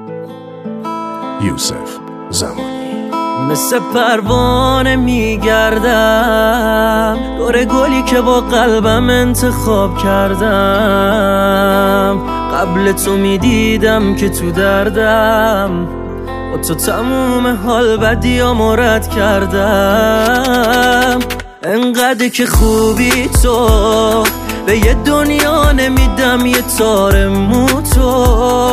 یوسف زمانی. مثل پروانه میگردم دور گلی که با قلبم انتخاب کردم. قبل تو میدیدم که تو دردم، با تو تموم حال بدیامو رد کردم. انقدر که خوبی تو، به یه دنیا نمیدم یه تار مو تو.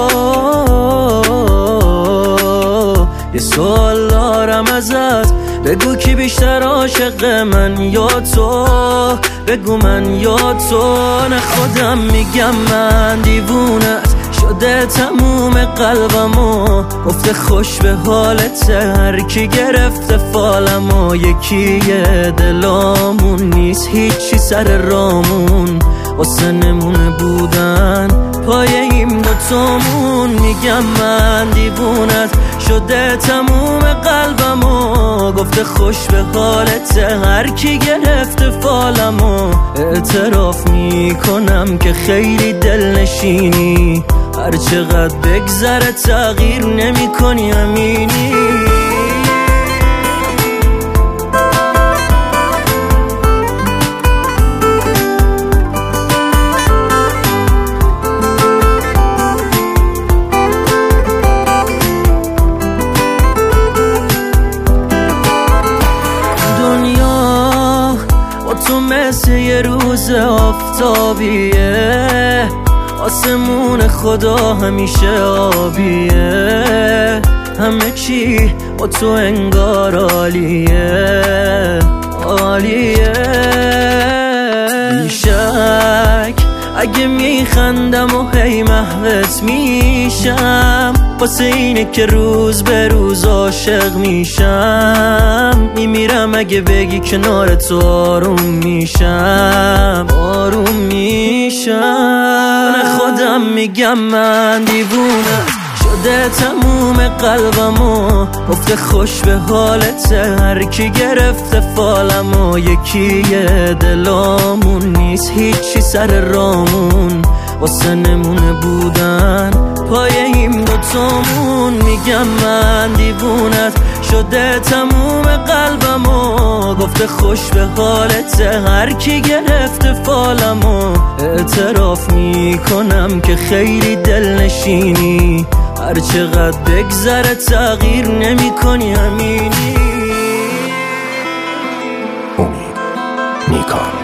یه سوال دارم ازت، بگو کی بیشتر عاشق من یا تو؟ بگو من یا تو؟ نه خودم میگم من دیوونت شده تموم قلبمو. گفته خوش به حالته، هر کی گرفته فالمو. یکیه دلامون نیست هیچی سر رامون، واسه نمونه بودن پای این دوتامون. میگم من دیوونت شده تموم قلبمو. گفته خوش به حالته، هر کی گرفته فالمو. اعتراف میکنم که خیلی دلنشینی، هر چقدر بگذره تغییر نمی کنی امینی. دنیا با تو مثل یه روز آفتابیه، آسمون خدا همیشه آبیه. همه چی با تو انگار عالیه عالیه. بیشک اگه میخندم و هی محوت میشم، واسه اینه که روز به روز عاشق میشم. میمیرم اگه بگی کنار تو آروم میشم آروم میشم. نه خودم میگم من دیوونه شده تموم قلبمو. گفته خوش به حالته، هر کی گرفته فالمو. یکیه دلامون نیست هیچی سر رامون، واسه نمونه بودن پای این دوتامون. میگم من دیوونت شده تموم قلبمو. گفته خوش به حالته، هر کی گرفته فالمو. اعتراف میکنم که خیلی دلنشینی، هر چقدر بگذره تغییر نمی کنی امینی. امید نیکان.